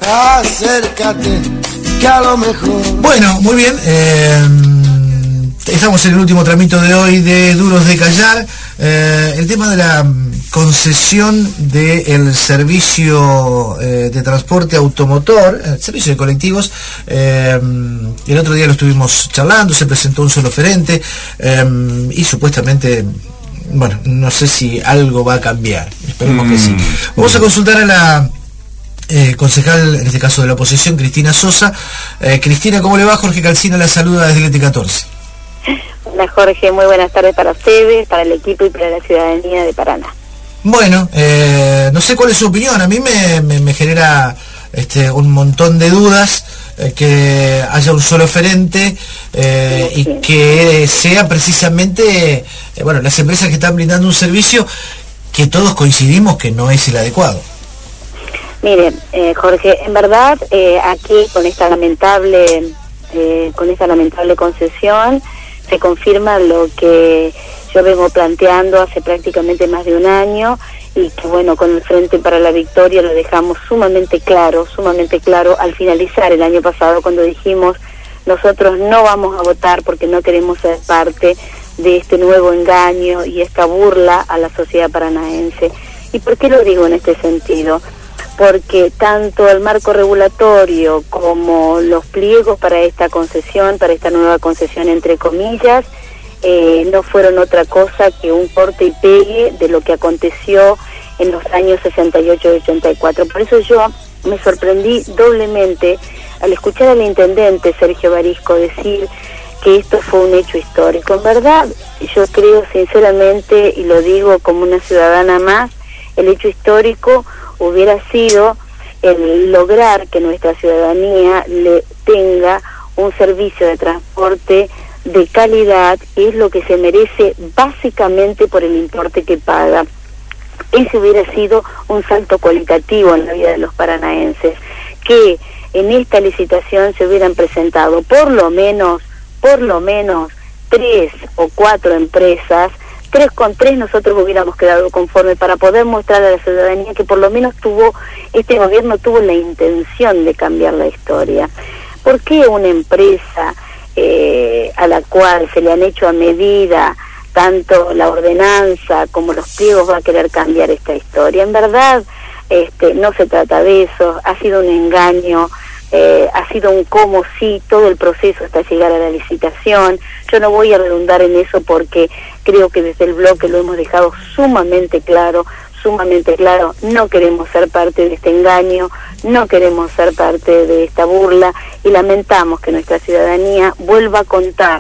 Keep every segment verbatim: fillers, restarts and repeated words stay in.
acércate, que a lo mejor. Bueno, muy bien. Eh, estamos en el último tramito de hoy de Duros de Callar. Eh, el tema de la concesión del servicio eh, de transporte automotor, el servicio de colectivos. Eh, el otro día lo estuvimos charlando, se presentó un solo oferente eh, y supuestamente, bueno, no sé si algo va a cambiar. Esperemos mm. que sí. Vamos a consultar a la Eh, concejal, en este caso de la oposición, Cristina Sosa. Eh, Cristina, ¿cómo le va? Jorge Calcina la saluda desde el E T catorce. Hola Jorge, muy buenas tardes para ustedes, para el equipo y para la ciudadanía de Paraná. Bueno, eh, no sé cuál es su opinión. A mí me, me, me genera este, un montón de dudas eh, que haya un solo oferente eh, sí, sí. y que sea precisamente eh, bueno, las empresas que están brindando un servicio que todos coincidimos que no es el adecuado. Miren, eh, Jorge, en verdad eh, aquí con esta lamentable eh, con esta lamentable concesión se confirma lo que yo vengo planteando hace prácticamente más de un año y que bueno, con el Frente para la Victoria lo dejamos sumamente claro, sumamente claro al finalizar el año pasado cuando dijimos nosotros no vamos a votar porque no queremos ser parte de este nuevo engaño y esta burla a la sociedad paranaense. ¿Y por qué lo digo en este sentido? Porque tanto el marco regulatorio como los pliegos para esta concesión, para esta nueva concesión entre comillas, eh, no fueron otra cosa que un corte y pegue de lo que aconteció en los años sesenta y ocho y ochenta y cuatro. Por eso yo me sorprendí doblemente al escuchar al intendente Sergio Barisco decir que esto fue un hecho histórico. En verdad, yo creo sinceramente, y lo digo como una ciudadana más, el hecho histórico hubiera sido el lograr que nuestra ciudadanía le tenga un servicio de transporte de calidad, que es lo que se merece básicamente por el importe que paga. Ese hubiera sido un salto cualitativo en la vida de los paranaenses, que en esta licitación se hubieran presentado por lo menos, por lo menos tres o cuatro empresas. Tres con tres nosotros hubiéramos quedado conforme para poder mostrar a la ciudadanía que por lo menos tuvo, este gobierno tuvo la intención de cambiar la historia. ¿Por qué una empresa eh, a la cual se le han hecho a medida tanto la ordenanza como los pliegos va a querer cambiar esta historia? En verdad, este, no se trata de eso, ha sido un engaño. Eh, ha sido un cómo sí todo el proceso hasta llegar a la licitación. Yo no voy a redundar en eso porque creo que desde el bloque lo hemos dejado sumamente claro, sumamente claro, no queremos ser parte de este engaño, no queremos ser parte de esta burla y lamentamos que nuestra ciudadanía vuelva a contar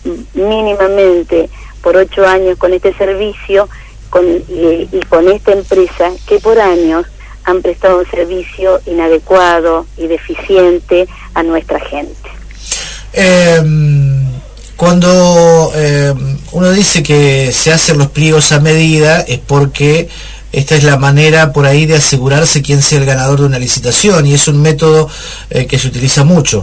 mínimamente por ocho años con este servicio con, y, y con esta empresa que por años han prestado un servicio inadecuado y deficiente a nuestra gente. Eh, cuando eh, uno dice que se hacen los pliegos a medida es porque esta es la manera por ahí de asegurarse quién sea el ganador de una licitación y es un método eh, que se utiliza mucho.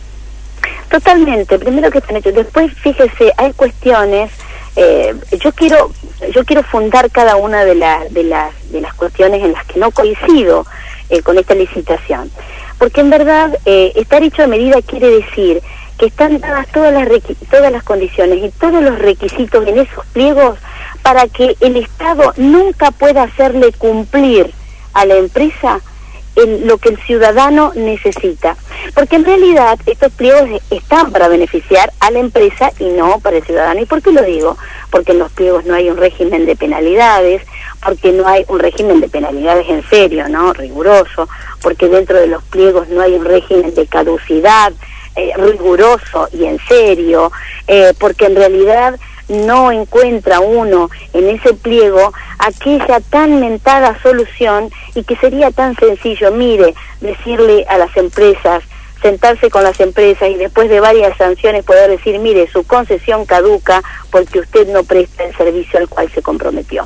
Totalmente, primero que están hechos. Después, fíjese, hay cuestiones. Eh, yo quiero yo quiero fundar cada una de las de las de las cuestiones en las que no coincido eh, con esta licitación, porque en verdad eh, estar hecho a medida quiere decir que están dadas todas las todas las condiciones y todos los requisitos en esos pliegos para que el Estado nunca pueda hacerle cumplir a la empresa en lo que el ciudadano necesita, porque en realidad estos pliegos están para beneficiar a la empresa y no para el ciudadano. ¿Y por qué lo digo? Porque en los pliegos no hay un régimen de penalidades, porque no hay un régimen de penalidades en serio, ¿no? Riguroso, porque dentro de los pliegos no hay un régimen de caducidad eh, riguroso y en serio, eh, porque en realidad no encuentra uno en ese pliego aquella tan mentada solución y que sería tan sencillo, mire, decirle a las empresas, sentarse con las empresas y después de varias sanciones poder decir, mire, su concesión caduca porque usted no presta el servicio al cual se comprometió.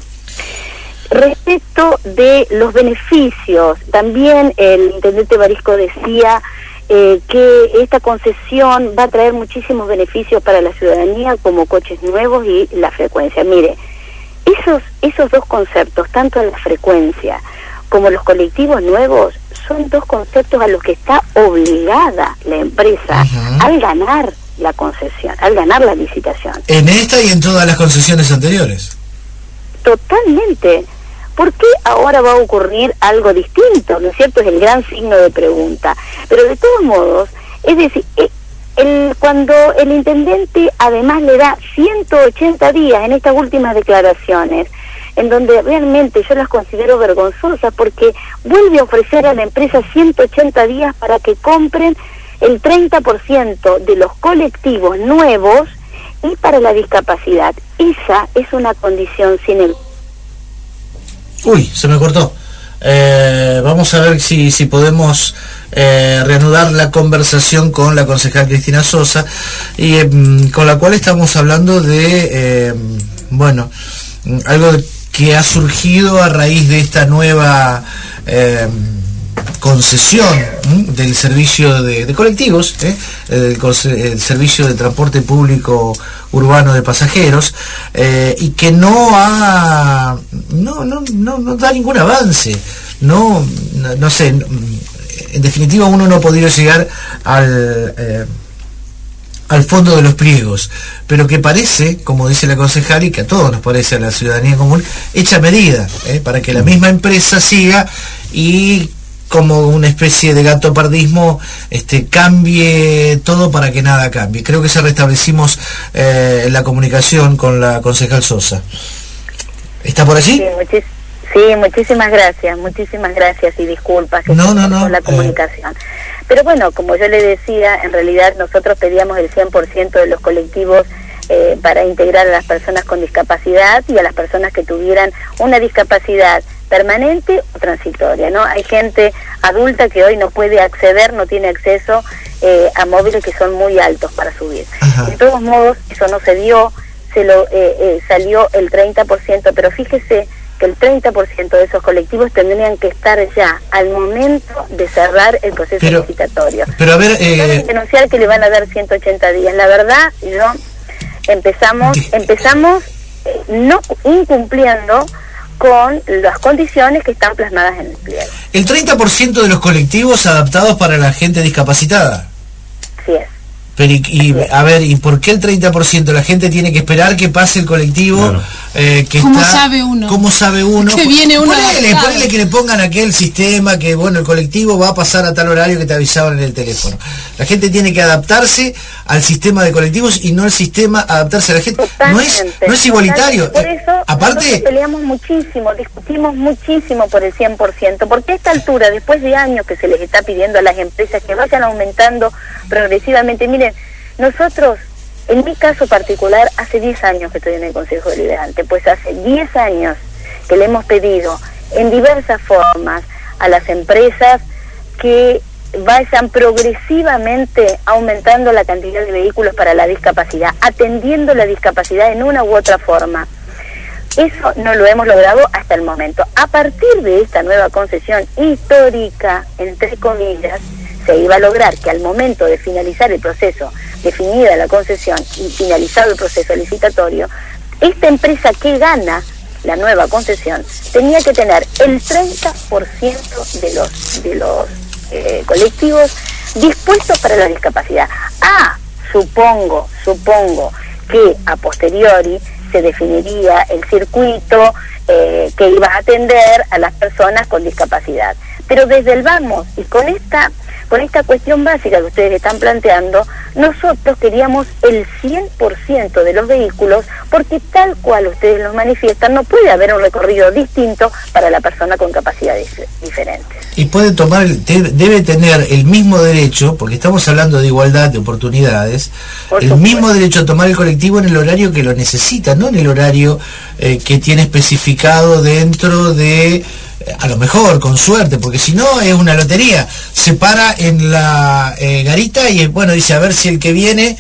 Respecto de los beneficios, también el intendente Barisco decía Eh, que esta concesión va a traer muchísimos beneficios para la ciudadanía, como coches nuevos y la frecuencia. Mire, esos esos dos conceptos, tanto la frecuencia como los colectivos nuevos, son dos conceptos a los que está obligada la empresa uh-huh. al ganar la concesión, al ganar la licitación. En esta y en todas las concesiones anteriores. Totalmente. ¿Por qué ahora va a ocurrir algo distinto? ¿No es cierto? Es el gran signo de pregunta. Pero de todos modos, es decir, el, cuando el intendente además le da ciento ochenta días en estas últimas declaraciones, en donde realmente yo las considero vergonzosas, porque vuelve a ofrecer a la empresa ciento ochenta días para que compren el treinta por ciento de los colectivos nuevos y para la discapacidad. Esa es una condición sin el... Uy, se me cortó. Eh, vamos a ver si, si podemos eh, reanudar la conversación con la concejal Cristina Sosa, y eh, con la cual estamos hablando de, eh, bueno, algo que ha surgido a raíz de esta nueva eh, concesión ¿eh? del servicio de, de colectivos, ¿eh? el, el servicio de transporte público urbano de pasajeros, eh, y que no ha no no no no da ningún avance, no no, no sé, en definitiva uno no ha podido llegar al eh, al fondo de los pliegos, pero que parece, como dice la concejal, y que a todos nos parece, a la ciudadanía común, hecha medida, ¿eh? para que la misma empresa siga y como una especie de gato pardismo este, cambie todo para que nada cambie. Creo que ya restablecimos eh, la comunicación con la concejal Sosa. ¿Está por allí? Sí, muchis- sí, muchísimas gracias, muchísimas gracias y disculpas que no, no, no, con la comunicación. Eh... Pero bueno, como yo le decía, en realidad nosotros pedíamos el cien por ciento de los colectivos eh, para integrar a las personas con discapacidad y a las personas que tuvieran una discapacidad permanente o transitoria, ¿no? Hay gente adulta que hoy no puede acceder, no tiene acceso eh, a móviles que son muy altos para subir. Ajá. De todos modos, eso no se dio, se lo eh, eh, salió el treinta por ciento, pero fíjese que el treinta por ciento de esos colectivos tendrían que estar ya al momento de cerrar el proceso pero, licitatorio. Pero a ver, eh... denunciar que le van a dar ciento ochenta días. La verdad, yo empezamos, empezamos eh, no incumpliendo con las condiciones que están plasmadas en el pliego. El treinta por ciento de los colectivos adaptados para la gente discapacitada. Sí es. Pero y, y a ver, ¿y por qué el treinta por ciento? La gente tiene que esperar que pase el colectivo. Claro. Eh, que ¿Cómo está, sabe uno? ¿Cómo sabe uno? Que viene uno ponele, ponele que le pongan aquel sistema que, bueno, el colectivo va a pasar a tal horario que te avisaban en el teléfono. La gente tiene que adaptarse al sistema de colectivos y no al sistema adaptarse a la gente. No es, no es igualitario. Por eso aparte nosotros peleamos muchísimo, discutimos muchísimo por el cien por ciento, porque a esta altura, después de años que se les está pidiendo a las empresas que vayan aumentando progresivamente, miren, nosotros, en mi caso particular, hace diez años que estoy en el Consejo Deliberante, pues hace diez años que le hemos pedido en diversas formas a las empresas que vayan progresivamente aumentando la cantidad de vehículos para la discapacidad, atendiendo la discapacidad en una u otra forma. Eso no lo hemos logrado hasta el momento. A partir de esta nueva concesión histórica, entre comillas, se iba a lograr que al momento de finalizar el proceso, definida la concesión y finalizado el proceso licitatorio, esta empresa que gana la nueva concesión tenía que tener el treinta por ciento de los de los eh, colectivos dispuestos para la discapacidad. Ah, supongo, supongo que a posteriori se definiría el circuito eh, que iba a atender a las personas con discapacidad. Pero desde el vamos y con esta con esta cuestión básica que ustedes están planteando, nosotros queríamos el cien por ciento de los vehículos, porque tal cual ustedes lo manifiestan, no puede haber un recorrido distinto para la persona con capacidades diferentes. Y puede tomar, el, debe tener el mismo derecho, porque estamos hablando de igualdad de oportunidades, Por el supuesto. mismo derecho a tomar el colectivo en el horario que lo necesita, no en el horario eh, que tiene especificado dentro de... A lo mejor, con suerte, porque si no es una lotería. Se para en la eh, garita y bueno, dice a ver si el que viene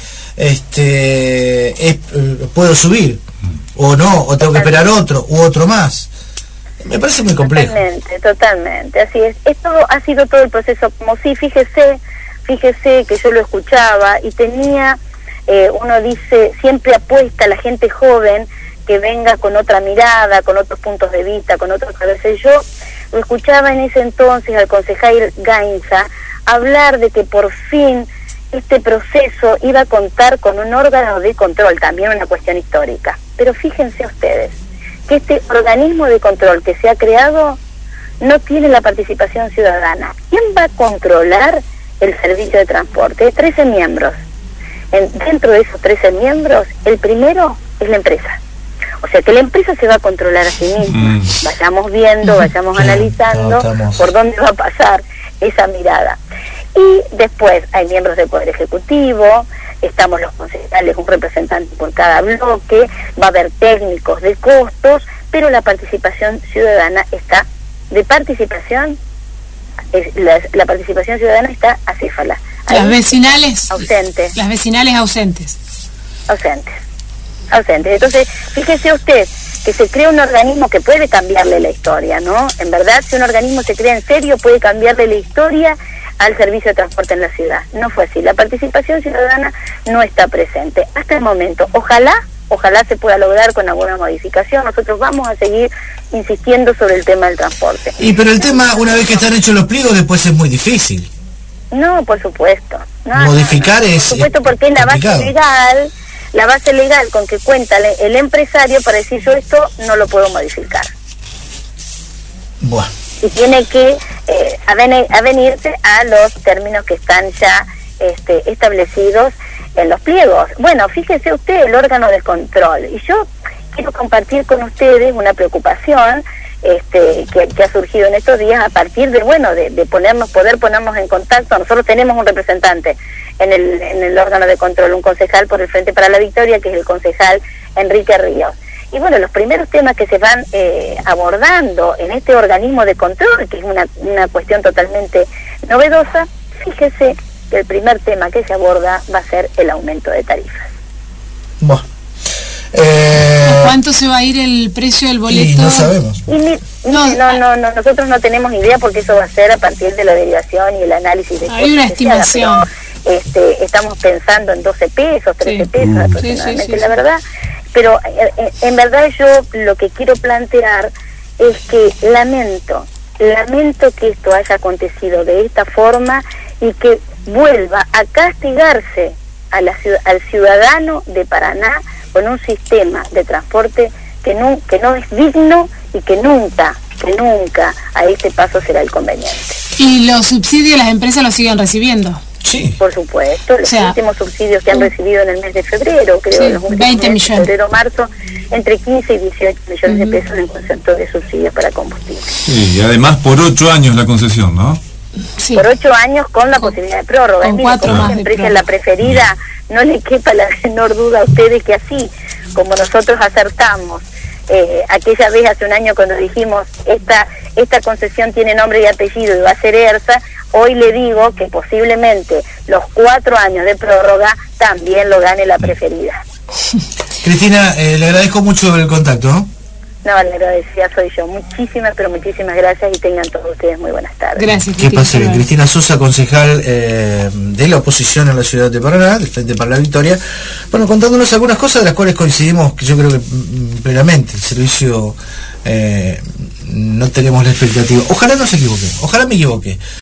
este es, eh, puedo subir o no, o tengo que esperar otro u otro más. Me parece muy complejo. Totalmente, totalmente, así es. Esto ha sido todo el proceso como sí, fíjese, fíjese que yo lo escuchaba y tenía, eh, uno dice, siempre apuesta a la gente joven que venga con otra mirada, con otros puntos de vista, con otros cabezas. Yo lo escuchaba en ese entonces al concejal Gainza hablar de que por fin este proceso iba a contar con un órgano de control, también una cuestión histórica. Pero fíjense ustedes que este organismo de control que se ha creado no tiene la participación ciudadana. ¿Quién va a controlar el servicio de transporte? Hay trece miembros. En, dentro de esos trece miembros, el primero es la empresa. O sea que la empresa se va a controlar a sí misma. Mm. Vayamos viendo, vayamos sí, analizando no, por dónde va a pasar esa mirada. Y después hay miembros del Poder Ejecutivo, estamos los concejales, un representante por cada bloque, va a haber técnicos de costos, pero la participación ciudadana está, de participación, es, la, la participación ciudadana está acéfala. Las vecinales ausentes. Las vecinales ausentes. Ausentes. Ausentes. Entonces, fíjese usted que se crea un organismo que puede cambiarle la historia, ¿no? En verdad, si un organismo se crea en serio, puede cambiarle la historia al servicio de transporte en la ciudad. No fue así. La participación ciudadana no está presente hasta el momento. Ojalá, ojalá se pueda lograr con alguna modificación. Nosotros vamos a seguir insistiendo sobre el tema del transporte. Y pero el tema, una vez que están hechos los pliegos, después es muy difícil. No, por supuesto. No, Modificar no, no. es Por supuesto, porque es la base legal, la base legal con que cuenta el empresario para decir yo esto no lo puedo modificar. Bueno. Y tiene que eh, aven avenirse a los términos que están ya este, establecidos en los pliegos. Bueno, fíjese usted el órgano de control. Y yo quiero compartir con ustedes una preocupación este, que, que ha surgido en estos días a partir de, bueno, de, de ponernos, poder ponernos en contacto. Nosotros tenemos un representante en el, en el órgano de control, un concejal por el Frente para la Victoria, que es el concejal Enrique Ríos. Y bueno, los primeros temas que se van eh, abordando en este organismo de control, que es una, una cuestión totalmente novedosa, fíjese que el primer tema que se aborda va a ser el aumento de tarifas. Bueno. Eh... ¿A cuánto se va a ir el precio del boleto? Y no sabemos. Y mi, no, no, no, no, nosotros no tenemos idea porque eso va a ser a partir de la derivación y el análisis de hay una estimación. Haga, pero, este, estamos pensando en doce pesos, trece sí. pesos mm. aproximadamente, sí, sí, sí, la verdad. Pero eh, en verdad yo lo que quiero plantear es que lamento, lamento que esto haya acontecido de esta forma y que vuelva a castigarse a la, al ciudadano de Paraná con un sistema de transporte que no, que no es digno y que nunca, que nunca a este paso será el conveniente. ¿Y los subsidios las empresas los siguen recibiendo? Sí. Por supuesto, los o sea, últimos subsidios que han recibido en el mes de febrero, creo, sí, los últimos veinte meses, millones. febrero, marzo, entre quince y dieciocho millones uh-huh. de pesos en concepto de subsidios para combustible. Sí, y además por ocho años la concesión, ¿no? Sí. Por ocho años con la posibilidad de prórroga. Con cuatro más de prórroga. La preferida, no le quepa la menor duda a ustedes que así como nosotros acertamos eh, aquella vez hace un año cuando dijimos esta esta concesión tiene nombre y apellido y va a ser ERSA, hoy le digo que posiblemente los cuatro años de prórroga también lo gane la preferida. Cristina, eh, le agradezco mucho el contacto, ¿no? No, la agradecida soy yo. Muchísimas, pero muchísimas gracias y tengan todos ustedes muy buenas tardes. Gracias, Cristina. Que pase bien. Cristina Sosa, concejal eh, de la oposición en la ciudad de Paraná, del Frente para la Victoria. Bueno, contándonos algunas cosas de las cuales coincidimos, que yo creo que plenamente el servicio eh, no tenemos la expectativa. Ojalá no se equivoque, ojalá me equivoque.